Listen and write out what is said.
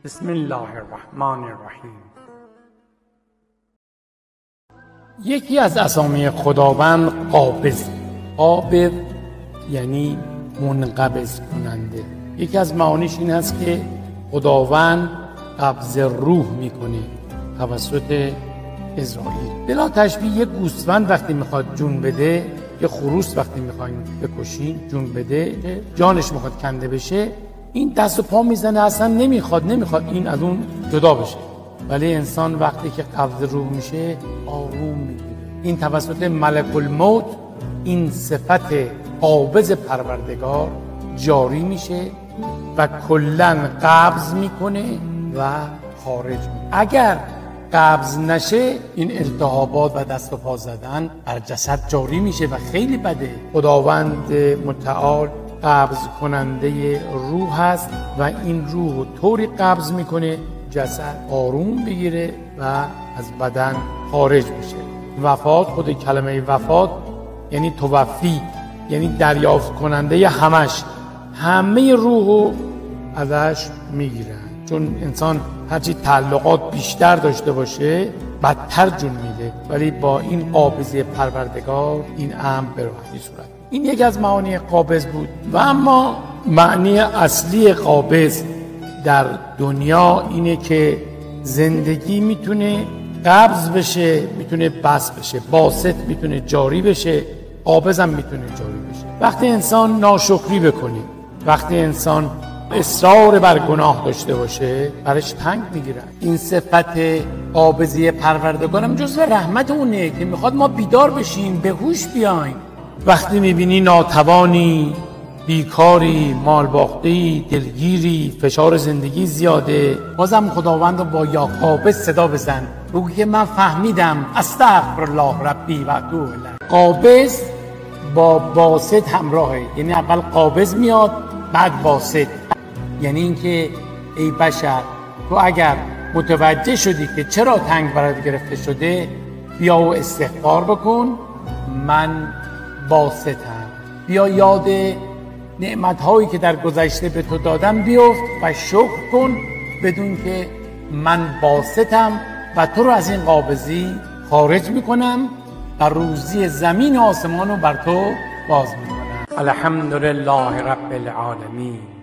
بسم الله الرحمن الرحیم. یکی از اسامی خداوند قابض. قابض یعنی منقبض کننده. یکی از معانیش این هست که خداوند قبض روح میکنه توسط اسرائیل. بلا تشبیه یک گوسفند وقتی میخواد جون بده، یه خروس وقتی میخواین بکشین جون بده، جانش میخواد کنده بشه، این دست و پا میزنه، اصلا نمیخواد این از اون جدا بشه. ولی انسان وقتی که قبض روح میشه آروم میگیره. این توسط ملک الموت این صفت قابض پروردگار جاری میشه و کلن قبض میکنه و خارج میکنه. اگر قبض نشه این التهابات و دست و پا زدن بر جسد جاری میشه و خیلی بده. خداوند متعال قبض کننده روح هست و این روح طوری قبض میکنه جسد آروم بگیره و از بدن خارج میشه. وفات، خود کلمه وفات یعنی توفی، یعنی دریافت کننده همه روحو ازش میگیرن. چون انسان هرچی تعلقات بیشتر داشته باشه بدتر جون میده، ولی با این قابضه پروردگار این امر به راحتی صورت. این یکی از معانی قابض بود. و اما معنی اصلی قابض در دنیا اینه که زندگی میتونه قبض بشه، میتونه بسط بشه، باسط میتونه جاری بشه، قابض هم میتونه جاری بشه. وقتی انسان ناشکری بکنه، وقتی انسان اصرار بر گناه داشته باشه برش تنگ میگیرن. این صفت قابضی پروردگارم جزو رحمت اونه که میخواد ما بیدار بشیم، به هوش بیایم. وقتی میبینی ناتوانی، بیکاری، مال باخته‌ای، دلگیری، فشار زندگی زیاده، بازم خداوند رو با یا قابض صدا بزن، بگو که من فهمیدم، استغفرالله ربی و اتوب الیه. قابض با باسط همراهه، یعنی اول قابض میاد بعد باسط. یعنی اینکه ای بشر، تو اگر متوجه شدی که چرا تنگ برات گرفته شده، بیا و استغفار بکن، من باسطم. بیا یاد نعمت‌هایی که در گذشته به تو دادم بیفت و شکر کن، بدون که من باسطم و تو رو از این قابضی خارج میکنم و روزی زمین و آسمان رو بر تو باز میکنم. الحمدلله رب العالمین.